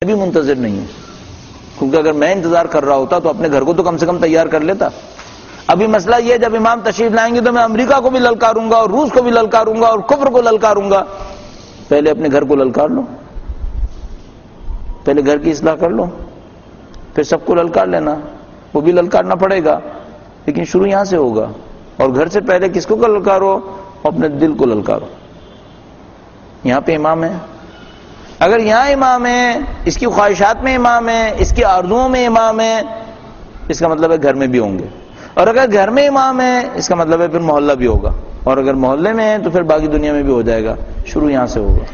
بھی منتظر نہیں ہوں، کیونکہ اگر میں انتظار کر رہا ہوتا تو اپنے گھر کو تو کم سے کم تیار کر لیتا۔ ابھی مسئلہ یہ ہے جب امام تشریف لائیں گے تو میں امریکہ کو بھی للکاروں گا اور روس کو بھی للکاروں گا اور کفر کو للکاروں گا۔ پہلے اپنے گھر کو للکار لو، پہلے گھر کی اصلاح کر لو، پھر سب کو للکار لینا، وہ بھی للکارنا پڑے گا، لیکن شروع یہاں سے ہوگا۔ اور گھر سے پہلے کس کو للکارو؟ اپنے دل کو للکارو۔ یہاں پہ امام ہے، اگر یہاں امام ہے، اس کی خواہشات میں امام ہے، اس کی آرزوؤں میں امام ہے، اس کا مطلب ہے گھر میں بھی ہوں گے، اور اگر گھر میں امام ہے اس کا مطلب ہے پھر محلہ بھی ہوگا، اور اگر محلے میں ہے تو پھر باقی دنیا میں بھی ہو جائے گا۔ شروع یہاں سے ہوگا،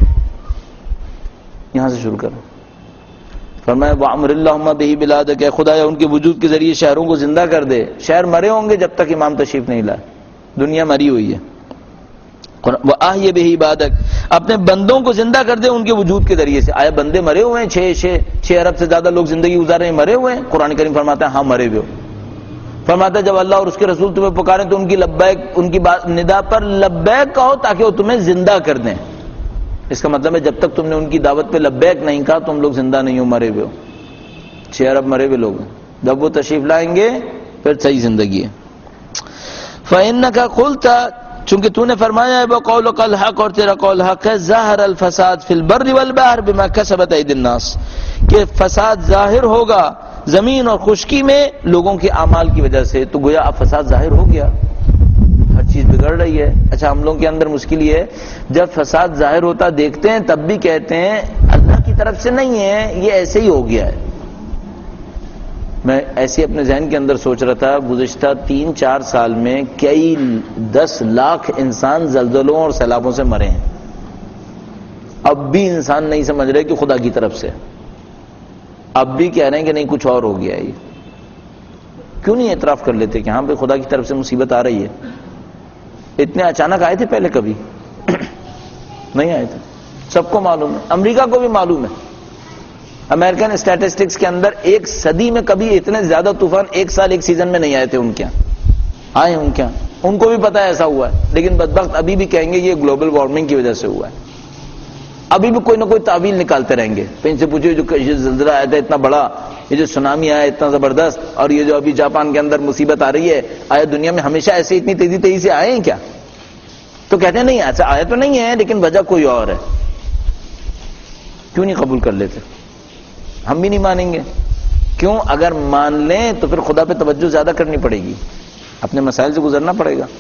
یہاں سے شروع کرو۔ فرمایا وَعْمُرِ اللَّهُمَّ بِهِ بِلَادَكَ، کہ خدایا ان کے وجود کے ذریعے شہروں کو زندہ کر دے۔ شہر مرے ہوں گے جب تک امام تشریف نہیں لائے، دنیا مری ہوئی ہے۔ وَأَحْيِ بِهِ عِبَادَكَ، اپنے بندوں کو زندہ کر دے ان کے وجود کے ذریعے سے۔ آیا بندے مرے ہوئے ہیں؟ 6 ارب سے زیادہ لوگ زندگی گزارے ہیں، مرے ہوئے ہیں؟ قرآن کریم فرماتا ہے ہاں مرے ہوئے ہو۔ فرماتا ہے جب اللہ اور اس کے رسول تمہیں پکاریں تو ان کی لبیک، ان کی ندا پر لبیک کہو تاکہ وہ تمہیں زندہ کر دیں۔ اس کا مطلب ہے جب تک تم نے ان کی دعوت پہ لبیک نہیں کہا تم لوگ زندہ نہیں ہو، مرے ہوئے ہو۔ 6 ارب مرے ہوئے لوگ ہیں، جب وہ تشریف لائیں گے پھر صحیح زندگی ہے۔ فَإِنَّكَ قُلْتَ، چونکہ تو نے فرمایا ہے وَقَوْلُكَ الْحَقُّ، اور تیرا قول حق ہے، ظَهَرَ الْفَسَادُ فِي الْبَرِّ وَالْبَحْرِ بِمَا كَسَبَتْ أَيْدِي النَّاسِ، کہ فساد ظاہر ہوگا زمین اور خشکی میں لوگوں کے اعمال کی وجہ سے۔ تو گویا اب فساد ظاہر ہو گیا، ہر چیز بگڑ رہی ہے۔ اچھا ہم لوگوں کے اندر مشکل یہ ہے جب فساد ظاہر ہوتا دیکھتے ہیں تب بھی کہتے ہیں اللہ کی طرف سے نہیں ہے، یہ ایسے ہی ہو گیا ہے۔ میں ایسے اپنے ذہن کے اندر سوچ رہا تھا گزشتہ 3-4 سال میں کئی 10 لاکھ انسان زلزلوں اور سیلابوں سے مرے ہیں، اب بھی انسان نہیں سمجھ رہے کہ خدا کی طرف سے، اب بھی کہہ رہے ہیں کہ نہیں کچھ اور ہو گیا ہے۔ یہ کیوں نہیں اعتراف کر لیتے کہ ہاں بھائی خدا کی طرف سے مصیبت آ رہی ہے؟ اتنے اچانک آئے تھے پہلے کبھی؟ نہیں آئے تھے، سب کو معلوم ہے، امریکہ کو بھی معلوم ہے۔ امریکن اسٹیٹسٹکس کے اندر ایک صدی میں کبھی اتنے زیادہ طوفان ایک سال ایک سیزن میں نہیں آئے تھے ان کے یہاں، آئے ان کے یہاں، ان کو بھی پتا ہے ایسا ہوا ہے، لیکن بدبخت ابھی بھی کہیں گے یہ گلوبل وارمنگ کی وجہ سے ہوا ہے۔ ابھی بھی کوئی نہ کوئی تعویل نکالتے رہیں گے۔ پھر ان سے پوچھو جو یہ زلزلہ آیا تھا اتنا بڑا، یہ جو سونامی آیا اتنا زبردست، اور یہ جو ابھی جاپان کے اندر مصیبت آ رہی ہے، آیا دنیا میں ہمیشہ ایسے اتنی تیزی سے آئے ہیں کیا؟ تو کہتے ہیں نہیں ایسا آیا تو نہیں ہے، لیکن وجہ کوئی اور ہے۔ کیوں نہیں قبول کر لیتے؟ ہم بھی نہیں مانیں گے۔ کیوں؟ اگر مان لیں تو پھر خدا پہ توجہ زیادہ کرنی پڑے گی، اپنے مسائل سے گزرنا پڑے گا۔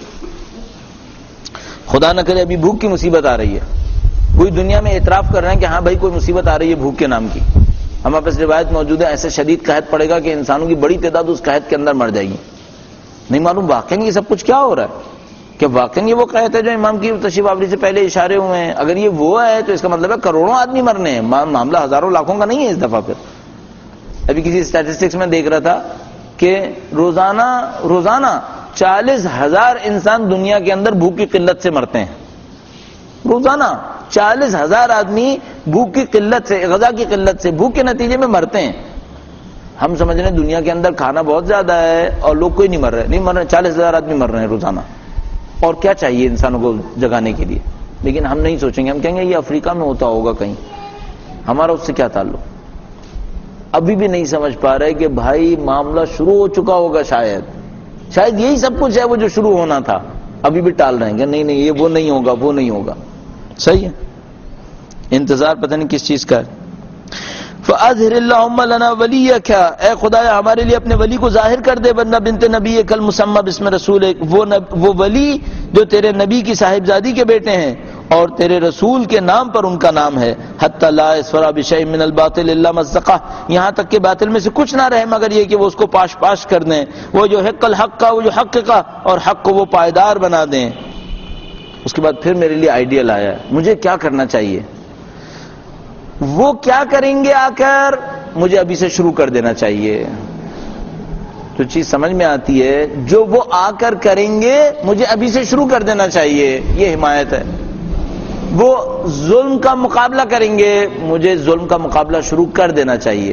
خدا نہ کرے ابھی بھوک کی مصیبت آ رہی ہے، کوئی دنیا میں اعتراف کر رہے ہیں کہ ہاں بھائی کوئی مصیبت آ رہی ہے بھوک کے نام کی، ہمارے پاس روایت موجود ہے ایسے شدید قحط پڑے گا کہ انسانوں کی بڑی تعداد اس قحط کے اندر مر جائے گی۔ نہیں معلوم واقعی یہ سب کچھ کیا ہو رہا ہے، کہ واقعی یہ وہ قحط ہے جو امام کی تشریف آوری سے پہلے اشارے ہوئے ہیں؟ اگر یہ وہ ہے تو اس کا مطلب ہے کروڑوں آدمی مرنے ہیں، معاملہ ہزاروں لاکھوں کا نہیں ہے اس دفعہ۔ پھر ابھی کسی اسٹیٹسٹکس میں دیکھ رہا تھا کہ روزانہ 40,000 انسان دنیا کے اندر بھوک کی قلت سے مرتے ہیں، روزانہ 40,000 آدمی بھوک کی قلت سے، غذا کی قلت سے، بھوک کے نتیجے میں مرتے ہیں۔ ہم سمجھ رہے ہیں دنیا کے اندر کھانا بہت زیادہ ہے اور لوگ کوئی نہیں مر رہے، نہیں مر رہے، 40,000 آدمی مر رہے ہیں روزانہ، اور کیا چاہیے انسانوں کو جگانے کے لیے؟ لیکن ہم نہیں سوچیں گے، ہم کہیں گے یہ افریقہ میں ہوتا ہوگا کہیں، ہمارا اس سے کیا تعلق؟ ابھی بھی نہیں سمجھ پا رہے کہ بھائی معاملہ شروع ہو چکا ہوگا، شاید یہی سب کچھ ہے وہ جو شروع ہونا تھا، ابھی بھی ٹال رہے ہیں کہ نہیں یہ وہ نہیں ہوگا، وہ نہیں ہوگا۔ صحیح ہے، انتظار پتہ نہیں کس چیز کا ہے۔ فَأَظْهِرِ اللَّهُمَّ لَنَا وَلِيَّكَ، اے خدایا ہمارے لیے اپنے ولی کو ظاہر کر دے، بندہ بنت نبیک المسمى بسم رسولک، وہ ولی جو تیرے نبی کی صاحبزادی کے بیٹے ہیں اور تیرے رسول کے نام پر ان کا نام ہے، حتی لا يسفر بشیء من الباطل الا مزقہ، یہاں تک کہ باطل میں سے کچھ نہ رہے مگر یہ کہ وہ اس کو پاش کر دیں، وہ جو حق الحق کا، وہ جو حق کا، اور حق کو وہ پائیدار بنا دیں۔ اس کے بعد پھر میرے لیے آئیڈیل آیا، مجھے کیا کرنا چاہیے؟ وہ کیا کریں گے آ کر؟ مجھے ابھی سے شروع کر دینا چاہیے۔ تو چیز سمجھ میں آتی ہے، جو وہ آ کر کریں گے مجھے ابھی سے شروع کر دینا چاہیے، یہ حمایت ہے۔ وہ ظلم کا مقابلہ کریں گے، مجھے ظلم کا مقابلہ شروع کر دینا چاہیے۔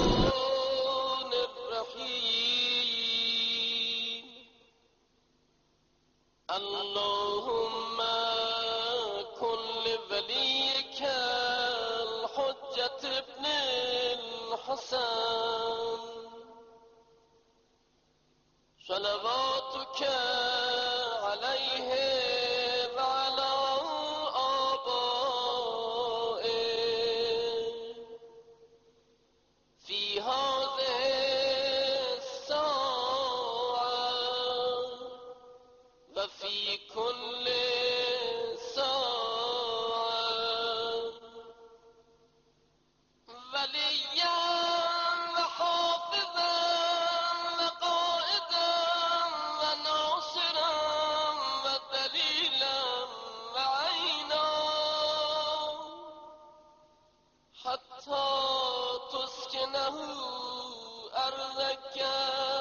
اللهم كن لوليك الحجة ابن له أرضا